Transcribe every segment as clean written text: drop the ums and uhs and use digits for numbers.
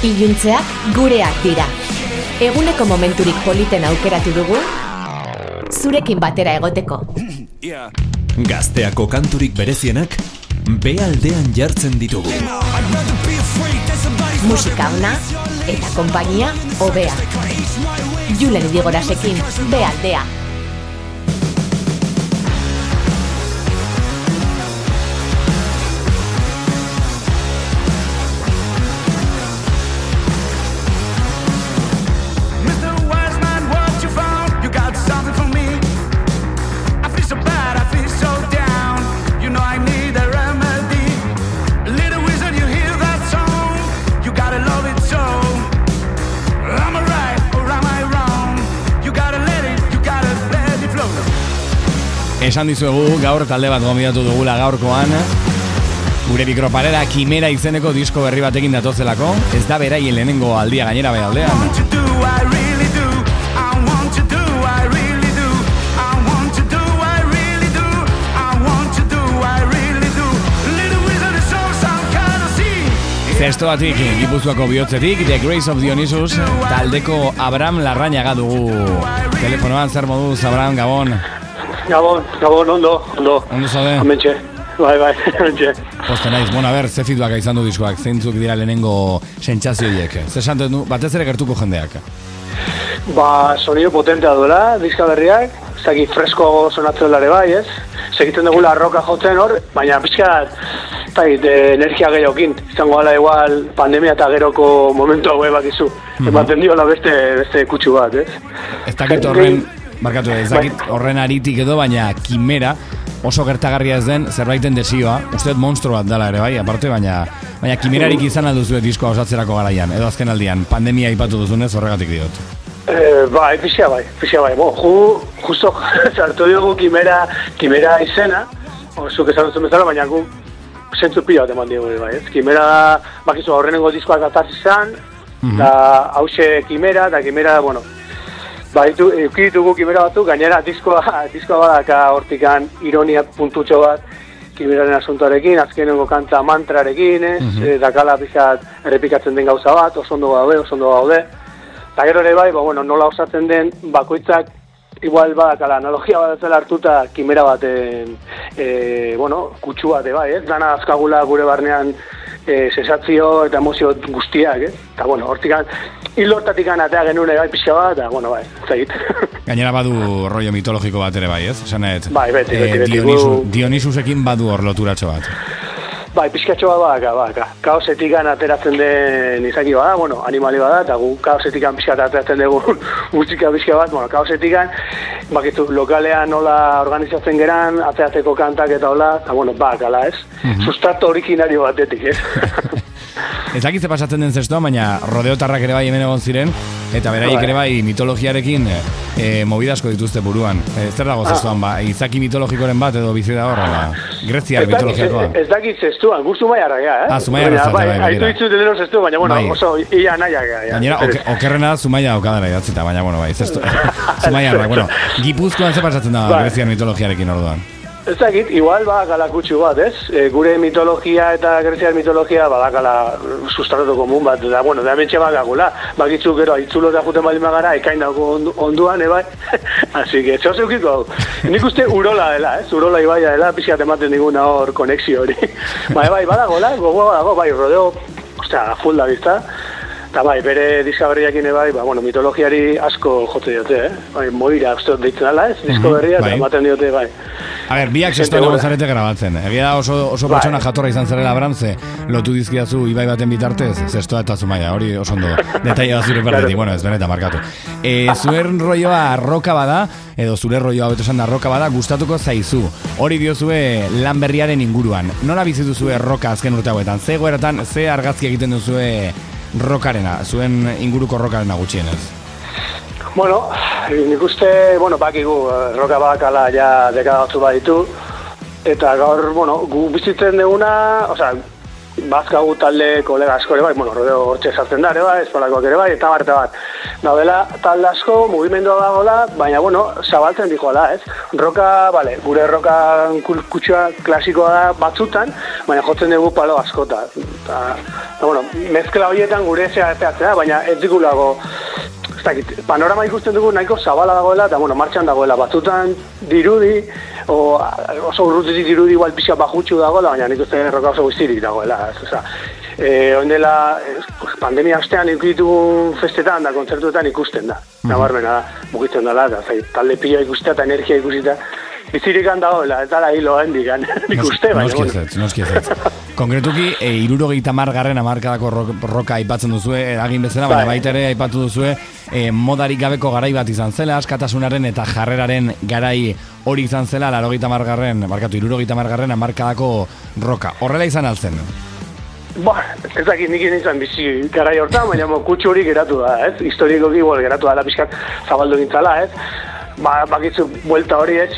Iluntzeak gureak dira. Eguneko momenturik politen aukeratu dugu, zurekin batera egoteko. Gazteako kanturik berezienak, behaldean jartzen ditugu. Musika ona eta konpainia hobea. Julen Idigorasekin, behaldea. Esan dizuegu gaur talde bat gonbidatu dugula gaurkoan. Gure mikroparera Kimera izeneko disko berri batekin datozelako. Ez da beraien lehenengo aldia gainera behaldean. Zestoatik, Gipuzkoako bihotzetik, The Grace of Dionysus, taldeko Abraham Larrañaga dugu telefonoan. Zer moduz, Abraham, Gabon? Gabon, ondo. Ondo zaude? Amentxe, bai, amentxe. Poste naiz, a ze feedbacka izan du diskoak, zeintzuk dira lehenengo sentsazioiek? Ze esanten du, batez ere gertuko jendeak? Sonido potentea duela, diska berriak, zaki freskoago sonatzen dela bai, ez? Segitzen dugula roka jotzen hor, baina pixkat, energia gehiokin. Izango gala igual pandemia eta geroko momentu hau bakizu. Ematen diola beste kutsu bat, ez? Ez dakit horren aritik edo, baina Kimera oso gertagarria ez den zerbaiten desioa. Usteet monstro bat dela ere bai, aparte, baina Kimerarik izan alduzue diskoa osatzerako garaian, edo azken aldian, pandemia ipatu duzunez horregatik diot. Pixia bai. Justo sartu diogu Kimera izena, zuk esan duzun bezala, baina gu zentzu pila bat eman diogu bai, ez? Kimera, bakizu, horrenengo diskoak atartzi izan, eta hause Kimera, eta Kimera, eukiditugu Kimera batzuk, gainera diskoa badaka hortikan ironia puntutxo bat Kimeraren asuntoarekin, azkenengo kanta mantrarekin, dakala pixat errepikatzen den gauza bat, oso ondo gaude. Eta gero ere bai, nola osatzen den bakoitzak igual badakala analogia bat zela hartuta Kimera baten kutsu bat bai, ez? Dana azkagula gure barnean sensazio eta emozio guztiak, ez? Eta hortikan hilo hortatik atea genuen gai pixka bat, eta bai, zait. Gainera badu rollo mitologiko bat ere bai, ez? Esanet, bai, beti. Dionisusekin badu hor loturatxo bat. Bai, pixkatxo bat badaka. Kaosetik ateratzen den izaki bada, animali bada, eta gu kaosetik pixkat ateratzen dugu musika pixka bat, kaosetik bakitu lokalean nola organizatzen geran, ateratzeko kantak eta hola, eta badakala, ez? Sustrato originario batetik, ez? Ez dakitze pasatzen den zestoa, baina rodeotarrak ere bai hemen egon ziren, eta beraiek ere bai mitologiarekin mobidasko dituzte buruan. Zer dago zestoan, izaki mitologikoren bat edo bizi da horra, Greziar mitologiakoa? Ez dakit zestoan, gu Zumaiarra gea, Zumaiarra zate, bai. Aitu ditzu denero zestoa, baina oso ia nahiak gea. Gainera, okerrena Zumaia okadara idatzita, baina Zumaiarra, Gipuzkoan ze pasatzen da Greziar mitologiarekin orduan? Ez dakit, igual badakala kutsu bat, ez? Gure mitologia eta Greziar mitologia badakala sustrato komun bat, da hementxe bakagula. Bakitzu gero, aitzulo da juten baldin bagara, ekain dago onduan, bai? Así que, zeo zeukiko hau. Nik uste urola dela, ez? Urola ibaia dela, pixkat ematen diguna hor konexio hori. Bai, badagola, gogoa dago, bai, rodeo, full da bizta. Eta bai, bere diska berriakin bai, mitologiari asko jote diote, Bai, Moira, uste deitzen dela, ez? Disko berria, eta ematen diote, bai. A ber, biak zestoan egon zarete grabatzen. Egia da oso pertsona jatorra izan zarela Abramze, lotu dizkidazu ibai baten bitartez, zestoa eta Zumaia, hori oso ondo detaila da zure perdetik, ez benetan markatu. Zuen rolloa roka bada, edo zure rolloa beto esan da roka bada, gustatuko zaizu. Hori diozue lan berriaren inguruan. Nola bizituzue roka azken urte hauetan? Ze goeratan, ze argazki egiten duzue rokarena, zuen inguruko rokarena gutxienez? Nik uste, bakigu, roka bakala ja dekada batzu baditu, eta gaur, gu bizitzen duguna, bazkagu talde kolega asko ere bai, bueno, rodeo hortxe sartzen da ere bai, espalakoak ere bai, eta bat. Daudela talde asko, mugimendua dagoela, baina, bueno, zabaltzen dijoala, ez? Roka, bale, gure roka kutsua klasikoa da batzutan, baina jotzen dugu palo askota. Eta, bueno, mezkla horietan gure zehatzea, baina ez digulago, panorama ikusten dugu nahiko zabala dagoela, eta, bueno, martxan dagoela, batzutan dirudi, oso urrutitik dirudi igual pixka bajutxu dagoela, baina nik uste roka oso guztirik dagoela, ez? Oindela, pandemia astean ikutugun festetan da, kontzertuetan ikusten da. Nabarmena da, mugitzen dela, eta talde pila ikustea eta energia ikusita. Bizirikan dagoela, ez dala hilo hendikan ikuste, baina. Noski ez. Konkretuki, 70. hamarkadako roka aipatzen duzue, eragin bezala, baina baita ere aipatu duzue, modarik gabeko garai bat izan zela, askatasunaren eta jarreraren garai hori izan zela, 70. hamarkadako roka. Horrela izan altzen? Ez dakit nik izan bizi garai hortan, baina kutsu hori geratu da, ez? Historikoki geratu da, pixkat zabaldu gintzala, ez? Bakitzu, buelta hori, ez?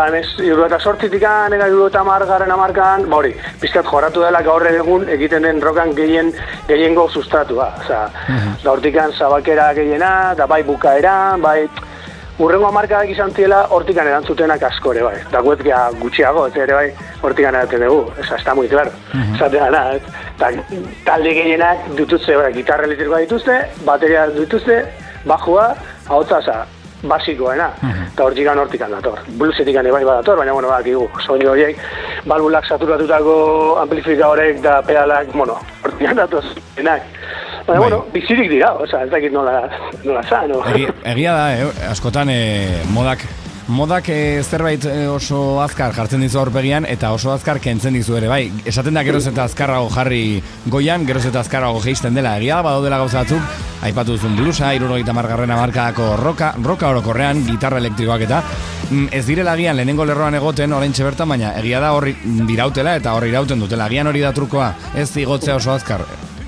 78-tikan, eta 70. hamarkan, hori, pixkat joratu dela gaur egun egiten den rokan gehiengo sustratua. Da hortikan zabakera gehiena, da bai bukaera, bai... Urrengo hamarkadak izan ziela hortikan erantzutenak asko ere bai. Da guetzkia gutxiago, ez ere bai, hortikan eraten dugu. Está muy claro. Zatea da, ez? Talde gehienak dituzte, gitarra elektrikoa dituzte, bateria dituzte, bajua, ahotsa, basikoena. Eta hortikan dator. Bluesetikan ere bai badator, baina, bueno, bakigu, soinu horiek, balbulak saturatutako amplifikadorek da pedalak, bueno, hortikan datoz. Baina, bueno, bizirik dira, ez dakit nola zan. Egia da, askotan modak zerbait oso azkar jartzen dizu aurpegian eta oso azkar kentzen dizu ere, bai. Esaten da geroz eta azkarrago jarri goian, geroz eta azkarrago geisten dela. Egia da, badaudela gauza batzuk, aipatu duzun bluesa, 70. hamarkadako roka orokorrean, gitarra elektrikoak eta ez direla agian lehenengo lerroan egoten oraintxe bertan, baina egia da horri dirautela eta horri irauten dutela. Agian hori da trukoa, ez igotzea oso azkar.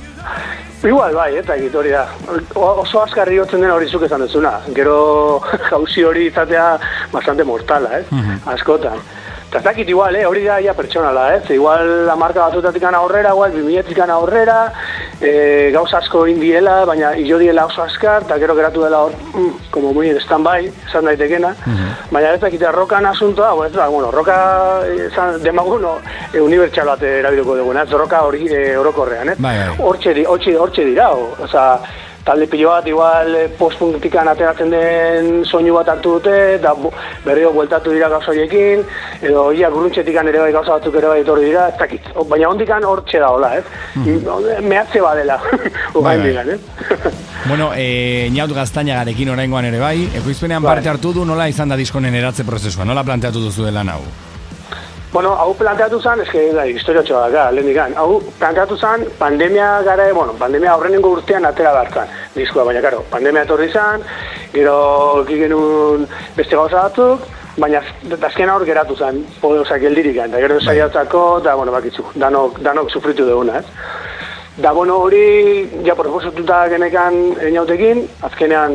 Igual, bai, eta hori da. Oso azkarri gotzen dena hori zuk esan duzuna. Gero jauzi hori izatea bastante mortala, askotan. Eta ez dakit igual, hori da ia pertsonala, igual hamarka batutatik aurrera, igual 2000-tik aurrera, gauza asko indiela, baina jo diela oso azkar, eta gero geratu dela hor, como muy en stand-by, esan daitekena. Baina ez dakit rokan asuntoa, bueno, roka demagun unibertsal bat erabilduko duguna, ez roka orokorrean, hortxe dira, oza, talde pilo bat igual post-punktikan ateratzen den soinu bat hartu dute, eta berriro bueltatu dira gauza horiekin, edo ia gruntxetikan ere bai gauza batzuk ere bai etorri dira, ez dakit. Baina hondikan hortxe da hola, mehatze badela, ugain digan, Bueno, Ñaut Gaztañagarekin oraingoan ere bai, ekoizpenean parte hartu du, nola izan da diskonen eratze prozesua, nola planteatu duzu lan hau? Bueno, hau planteatu zen, historia txoa daka, lehendikan. Hau planteatu zen, pandemia aurrenengo urtean atera bartzan diskoa, baina, karo, pandemia etorri zen, gero genuen beste gauza batzuk, baina azken hor geratu zen, geldirik, eta gero saiatzako, eta, bueno, bakitzu, danok sufritu duguna, ez? Da, bueno, hori, ja, proposatuta genekan Ñautekin, azkenean,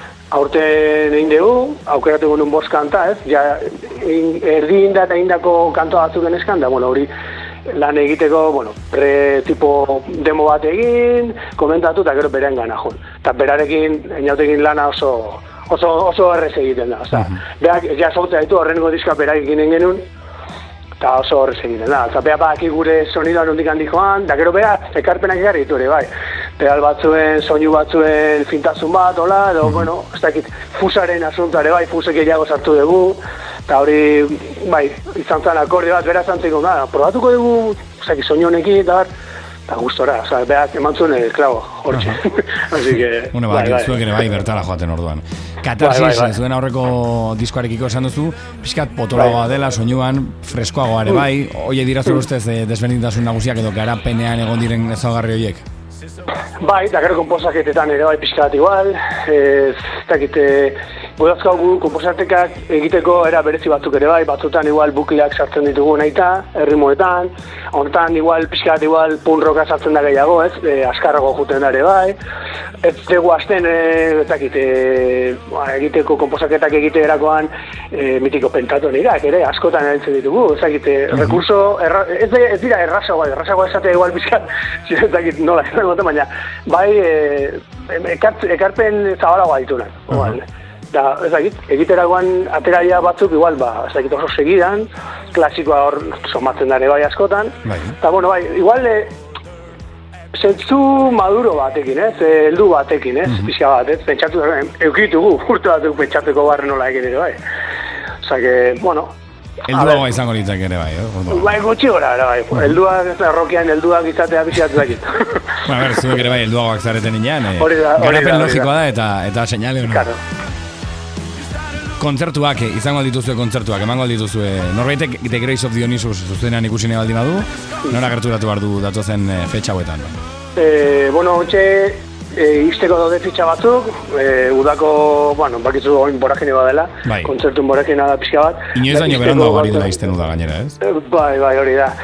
aurten egin dugu, aukeratu genuen 5 kanta, ez? Ja, erdi inda eta indako kantoa batzuk genezkan, da, bueno, hori lan egiteko, bueno, tipo demo bat egin, komentatu eta gero berean gana joan. Eta berarekin, Ñautekin lana oso errez egiten da, oza. Berak, ja, zautzea ditu, horrengo diska berarekin genuen, eta oso horrez egiten da. Eta beha baki gure sonidoan hondik handi joan, da gero beha, ekarpenak egarri ditu ere, bai. Pedal batzuen, soinu batzuen fintasun bat, hola, edo, bueno, ez dakit, fusaren asuntoare, bai, fusek gehiago sartu dugu, eta hori, bai, izan zen akorde bat, bera zantzeko, probatuko dugu, ez dakit, soinu honekin, eta gustora, oza, behak eman zuen, klago, hortxe. Así que, bueno, bai, zuek ere bai, bertara joaten orduan. Katarsis, zuen aurreko diskoarekiko esan duzu, pixkat potologoa dela, soinuan, freskoagoa ere bai, oie dira zure ustez desberdintasun nagusiak edo garapenean egon diren ezaugarri horiek? Bai, da gero konposaketetan ere bai pixka bat igual, ez dakite, bodazkau konposatekak egiteko era berezi batzuk ere bai, batzutan igual bukleak sartzen ditugu nahita, errimoetan, honetan igual pixka bat igual punk rocka sartzen da gehiago, ez, askarrago juten da ere bai, ez dugu hasten, ez dakite, egiteko konposaketak egite erakoan mitiko pentatonerak ere, askotan erabiltzen ditugu, ez dakite, rekurso, ez dira errazagoa esatea igual pixka, ez dakit nola, baina bai ekarpen zabalagoa ditunak. Da, ez dakit, egiteragoan ateraia batzuk igual, ez dakit oso segidan, klasikoa hor somatzen dare bai askotan. Eta, bueno, bai, igual zentzu maduro batekin, ez? Heldu batekin, ez? Pixka bat, ez? Pentsatu, eukitugu, urte batzuk pentsatuko barren nola egin ere bai. Osa que, bueno, helduagoa izango litzak ere bai, Bai, gutxi gora, bai. Helduak, errokian helduak izatea bizatu dakit. Bueno, zuek ere bai, helduagoak zareten inean. Garapen logikoa da eta seinale hona. Claro. Kontzertuak, izango aldituzue kontzertuak, emango aldituzue. Norbaitek The Grace of Dionysus zuzenean ikusi nahi baldin badu, nora gerturatu behar du datozen fetxa hauetan? Bueno, ontxe, izteko daude fitxa batzuk, udako, bueno, bakizu oin boragine badela, kontzertun boragine da pixka bat. Inoiz daño berandago ari dela izten uda gainera, ez? Bai, hori da.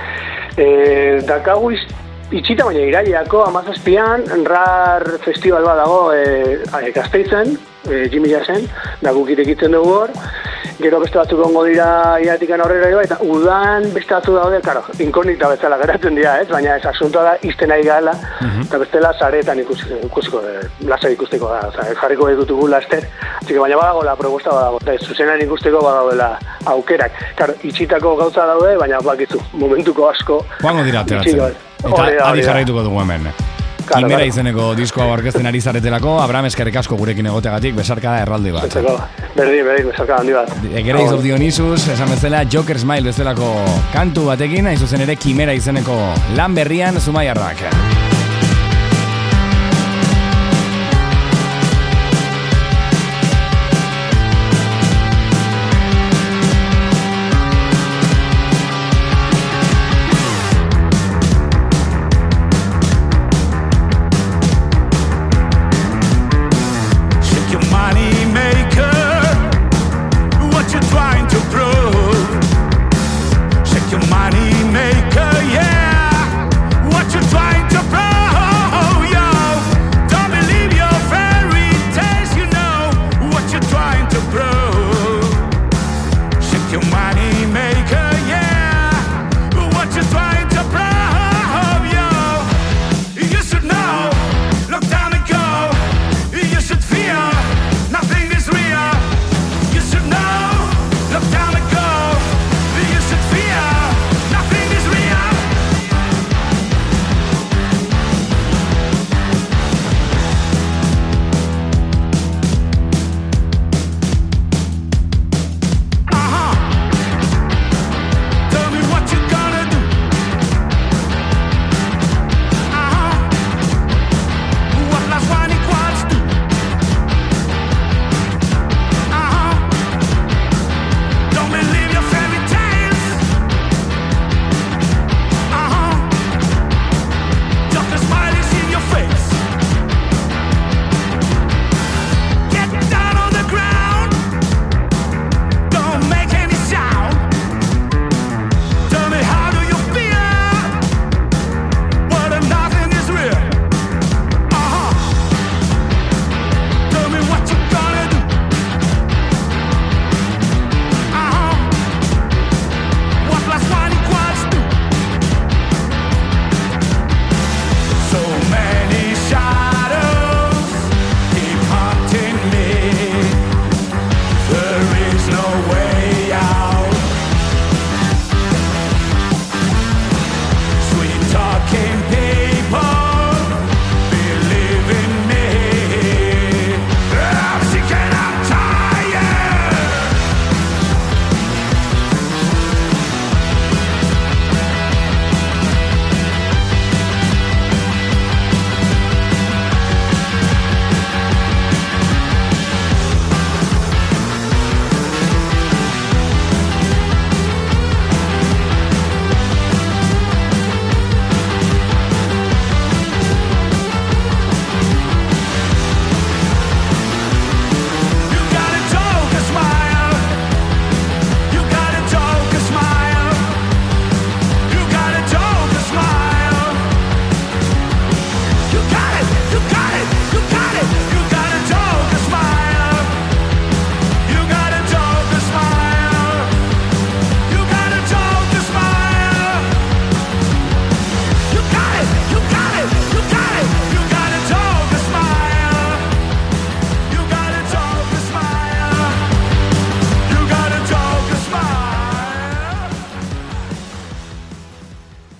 Dakagu itxita baina iraileako 17an RAR festival bat dago Gasteizen, Jimmy Jassen, da guk irekitzen dugu hor. Gero beste batzuk ongo dira iatikan aurrera eta udan beste batzuk daude, karo, inkognita bezala geratzen dira, ez? Baina ez asuntoa da izten ari gala, eta bestela saretan ikusiko, lasai ikusteko da, jarriko ditugu laster. Así que baina badago la proposta badago, eta zuzenan ikusteko badagoela aukerak. Karo, itxitako gauza daude, baina bakizu, momentuko asko. Joango dira ateratzen, eta adi jarraituko dugu hemen. Kimera izeneko diskoa aurkezten ari zaretelako, Abraham, eskerrik asko gurekin egoteagatik, besarkada erraldi bat. Berdin, besarkada handi bat. The Grace of Dionysus, esan bezala Joker Smile bezalako kantu batekin, hain zuzen ere Kimera izeneko lan berrian Zumaiarrak.